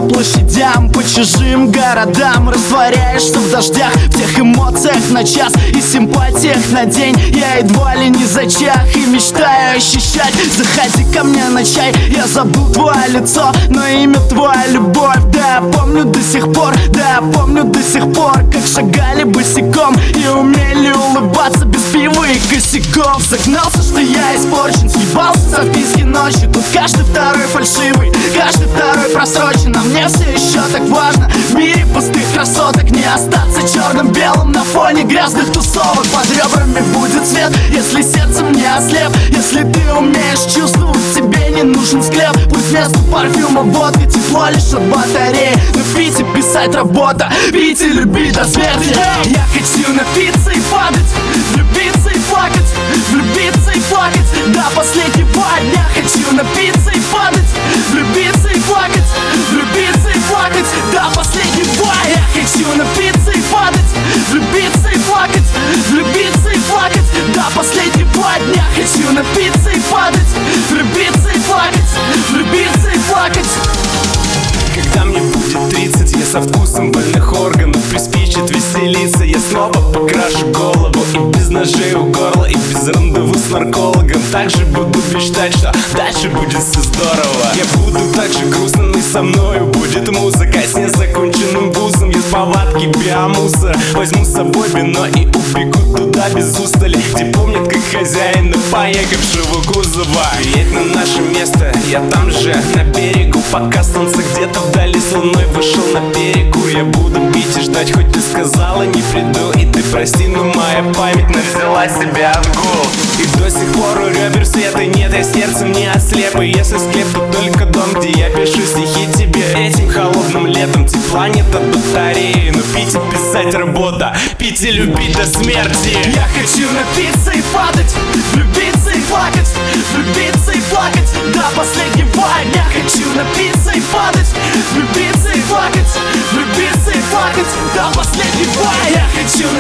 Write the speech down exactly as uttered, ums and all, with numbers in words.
площадям, по чужим городам, растворяешься в дождях, в тех эмоциях на час и симпатиях на день. Я едва ли не зачах и мечтаю ощущать. Заходи ко мне на чай, я забыл твое лицо, но имя твоя любовь. Да, я помню до сих пор, да, я помню до сих пор, как шагали босиком и умели улыбаться без пива и косяков. Загнался, что я испорчен, съебался со вписки ночью. Тут каждый второй фальшивый, каждый второй просрочен, а мне все еще так важно в мире пустых красоток не остаться черным-белым на фоне грязных тусовок. Под ребрами будет свет, если сердцем не ослеп. Если ты умеешь чувствовать, тебе не нужен склеп. Пусть вместо парфюма водка, тепло лишь от батареи. Но пить и писать работа, пить и любить до смерти. Я хочу напиться и падать, влюбиться и плакать, влюбиться и плакать до последнего дня. Хочу напиться и падать, влюбиться и плакать, влюбиться и плакать до последнего. Я хочу напиться и падать, влюбиться и плакать, влюбиться и плакать до последнего дня. Хочу напиться и падать, влюбиться и плакать, влюбиться и плакать. Когда мне будет тридцать, я со вкусом больных органов приспичит веселиться. Я снова покрашу голову и без ножей у горла, и без рандеву с наркологом. Также буду мечтать, что дальше будет все здорово. Я буду так же грустным, и со мною будет музыка с незаконченным вузом. Я с палатки биомусора возьму с собой вино и убегу туда без устали, где помнят как хозяина поехавшего кузова. Приедь на наше место, я там же на берегу, пока солнце где-то вдали с луной вышел на перекур. Я буду пить и ждать, хоть ты сказала не приду, и ты прости, но моя память навзяла себя отгул. И до сих пор у ребер света нет, я сердцем не ослеп. И если склеп, то только дом, где я пишу стихи тебе. Этим холодным летом тепла нет от батареи, но пить и писать работа, пить и любить до смерти. Я хочу напиться и падать, влюбиться и плакать, влюбиться и плакать до последнего дня. Хочу напиться и падать, влюбиться и плакать, влюбиться и плакать до последнего. Я хочу